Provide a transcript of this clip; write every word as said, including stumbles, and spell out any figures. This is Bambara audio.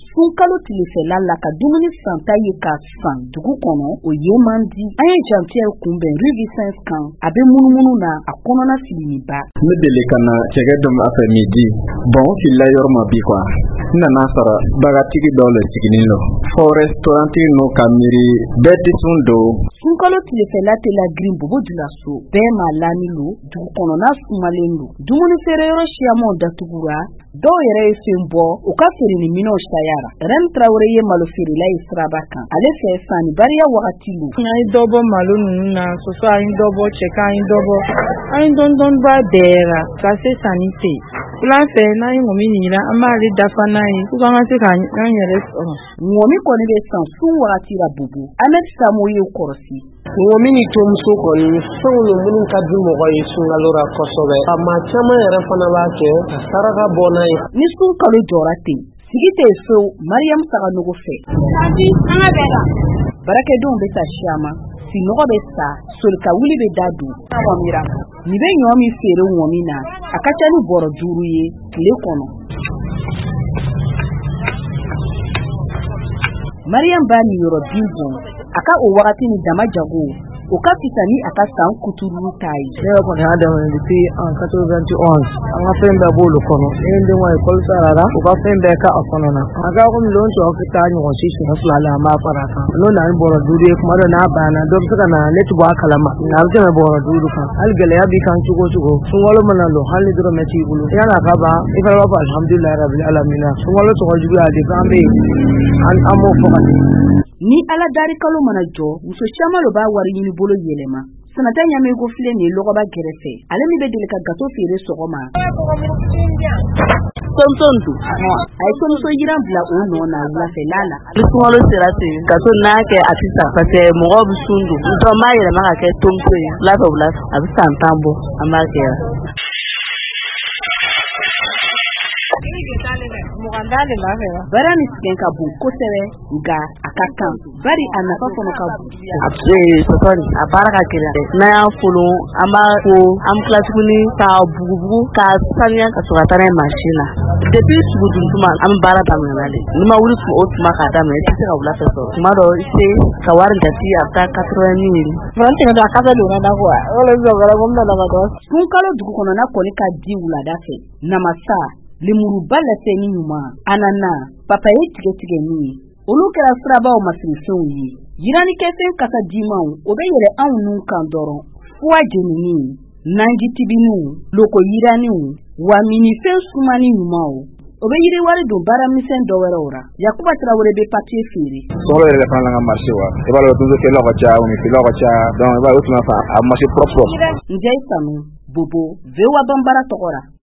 sunkalo tilefɛla la ka dumuni santa ye ka san dugu kɔnɔ o ye man di. An ye Jean-Pierre kunbɛn rue Vicence kan a bɛ munumunu na a kɔnɔna filiniba. Ne deli ka na cɛkɛ dɔ afɛ midi bon o filila yɔrɔ ma bi quoi n nana sɔrɔ bagatigi dɔw le siginin lo fo restaurantigi n'o ka miiri bɛɛ tɛ sun don. Sunkalo tilefɛla tɛ la girin bobo dula so bɛɛ ma lani lo dugu kɔnɔna sumalen lo dumuni feere yɔrɔ siyamanw datugura dɔw yɛrɛ ye sen bɔ u ka feere ni minɛnw sayara. Rem Traoré ye malo feerela ye siraba kan ale fɛ sanni bariya wagati lo. An ye dɔ bɔ malo ninnu na soso an ye dɔ bɔ cɛka an ye dɔ bɔ an ye dɔn dɔn ba bɛɛ la ka se sanni tɛ wula fɛ n'an ye ŋɔmi ɲinira an b'ale dafa n'a ye ko an ka se k'an yɛrɛ sɔrɔ. Ŋɔmi kɔni bɛ san sun wagati la bubu Ahmed Samo ye kɔrɔsi. Ŋɔmi ni tonmuso kɔni fɛnw ye minnu ka di mɔgɔ ye sunkalo la kosɛbɛ a maa caman yɛrɛ fana b'a kɛ ka saraka bɔ n'a ye. Ni sunkalo jɔra ten sigi tɛ so Mariam Saganogo fɛ. Baarakɛdenw bɛ taa siyama sinɔgɔ bɛ sa solika wuli bɛ da dun. Ni bɛ ɲɔ min feere ŋɔmi na a ka ca ni bɔrɔ duuru ye tile kɔnɔ. Mariam b'a ni yɔrɔ bin bɔn a ka o wagati ni dama jago o ka fisa ni a ka san kutururu ta ye. Ne yɛrɛ kɔni y'a daminɛ depuis en quatre-vingt onze an ka fɛn bɛɛ b'olu kɔnɔ ne ye n denw ka école sarara u ka fɛn bɛɛ ka a kɔnɔ na a ka komi lon tɔw ka taa ɲɔgɔn si siɲɛ fila la an b'a fara a kan n'o na ni bɔrɔ duuru ye kuma dɔ n'a banna dɔ bɛ se ka na ne tɛ bɔ a kalama nka a bɛ tɛmɛ bɔrɔ duuru kan hali gɛlɛya b'i kan cogo cogo sunkalo mana lɔ hali ni dɔrɔmɛ t'i bolo yan'a ka ban i fana b'a fɔ alhamdulilayi rabbil alamina sunkalo tɔgɔ juguya de k'an bɛ yen an b'o fɔ ka ni ala dari kalo mana jɔ muso caman lo b'a wari ɲini bolo yɛlɛma. Sanata Ɲamego filɛ nin ye lɔgɔba gɛrɛfɛ ale min bɛ deli ka gato feere sɔgɔma. Tontontu a ye tonso yiran bila o nɔ na wulafɛla la. Ni sunkalo sera ten gato n'a kɛ a tɛ sa parce que mɔgɔw bɛ sun don n tɔ m'a yɛlɛma ka kɛ tonso ye wulafɛ wula a bɛ san tan bɔ an b'a kɛ yan. Bara ni sɛgɛn ka bon kosɛbɛ nka a ka kan bari a nafa fana ka bon. Sɔsɔri a baara ka gɛlɛn n'an y'a folon an b'a ko an bɛ tila tuguni k'a bugubugu k'a saniya ka sɔrɔ ka taa n'a ye mansin na depuis sugu dun tuma an bɛ baara daminɛ de n'i ma wuli o tuma k'a daminɛ i tɛ se ka wula fɛ sɔrɔ tuma dɔ i se ka wari jate a bɛ taa quatre-vingt mille. Fana tɛmɛ don a kasa don na quoi wala bɛ wala ko n bɛ laban dɔn. Sunkalo dugu kɔnɔna kɔni ka di wulada fɛ namasa lemuruba lɛsɛni ɲuman anana papaye tigɛ tigɛni olu kɛra sirabaw masirifɛnw ye yiranikɛfɛn kasa dimanw o bɛ yɛlɛ anw nun kan dɔrɔn fuwa jenini nanji tibiniw loko yiraniw wa minifɛn sumani ɲumanw o bɛ yiriwari don baara misɛn dɔ wɛrɛw ra Yakuba Traoré bɛ papier feere. Sɔrɔ yɛrɛ fana la ka marché wa i b'a dɔn tuzo kɛlaw ka ca uni filaw ka ca donc i b'a dɔn tuma fa a marché propre. Njɛ Sanu Bobo V O A Bambara tɔgɔ ra.